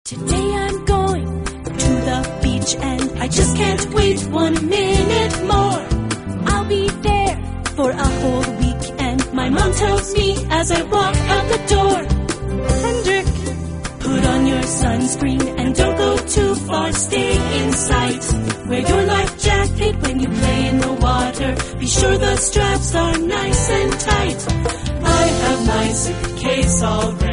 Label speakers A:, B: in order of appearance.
A: Today I'm going to the beach and I just can't wait 1 minute more. I'll be there for a whole week and my mom tells me as I walk out the door, Hendrik, put on your sunscreen and don't go too far, stay in sight. Wear your life jacket when you play in the water. Be sure the straps are nice and tight. I have my suitcase all ready.